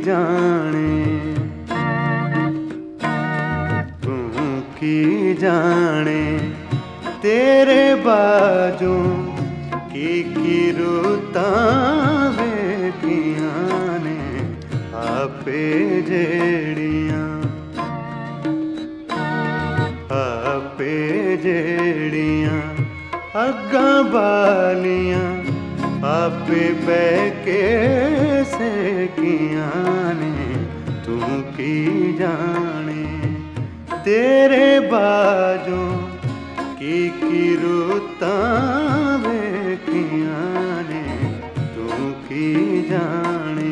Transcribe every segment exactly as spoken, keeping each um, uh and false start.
जाने, तू की जाने तेरे बाजों की की रुतां वेखियां ने आपे जेड़ियां, आपे जेड़ियां अग्गां बालियां आपे बैके सेकियां ने तू की जाने तेरे बाजों की की रुतां वेखियां ने तू की जाने।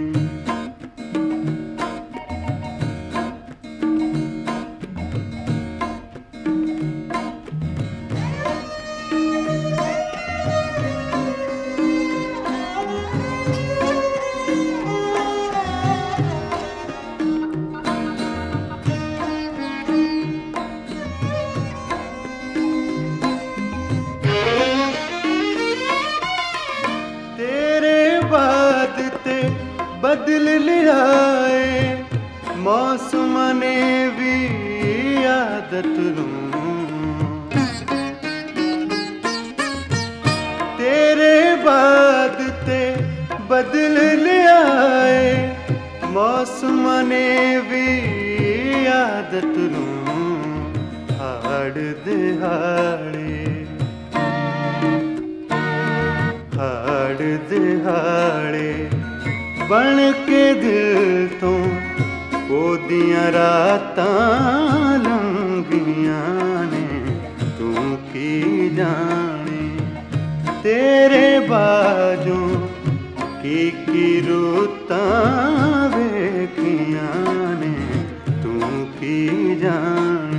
बदल लिया मौसम ने भी आदत लूं, तेरे बाद ते बदल लिया मौसम ने भी आदत लूं। हाड़ दिहाड़े हाड़ दिहाड़े बन के दिल तो ओदियां रातां लंघियां ने तू की जाने तेरे बाजों की की रुतां वेखियां ने तू की जाने।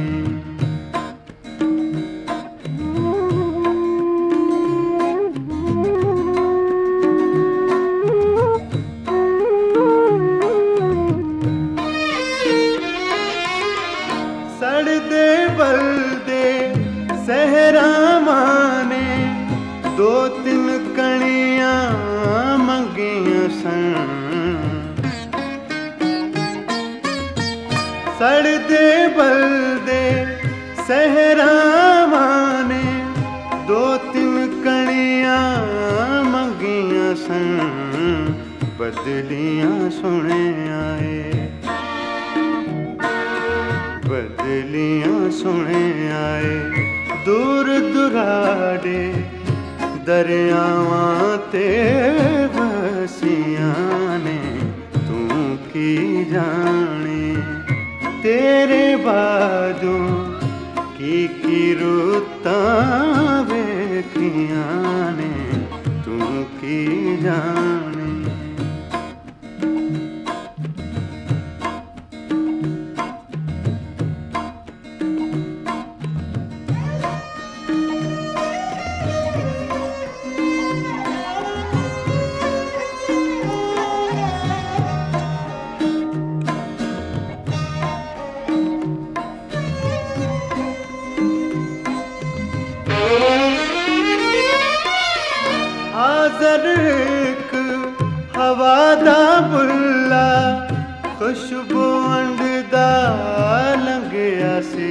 सड़दे बलदे सहरा माने दो तीन कणियां मंगियां सन, सड़दे बलदे सहरा माने दो तीन कणियां मंगियां सन। बदलियां सुने आए बदलियां सुने आए दूर दुराडे दरियावां ते बसियां ने तू की जाने तेरे बाजों की की रुतां वेखियां ने तू की जाने। आज़र एक हवा दा बुल्ला खुशबू अंडदा लंघिया सी,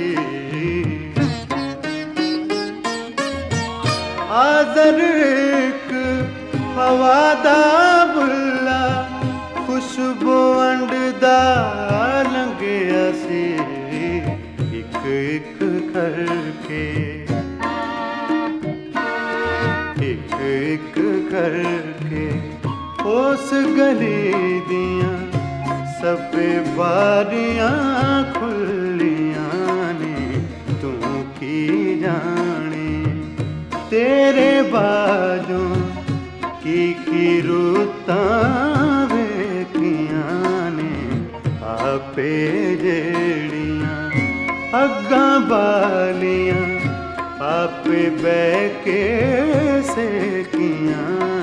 आज़र एक हवा दा बुल्ला खुशबू अंडदा लंघिया सी। एक एक करके एक एक करके उस गली दियां सब बारियां खुलियां ने तू की जाने तेरे बाजों की की रुतां वेखियां ने आपे जेड़ियां अग्गां बालियां आपे बैके सेकियां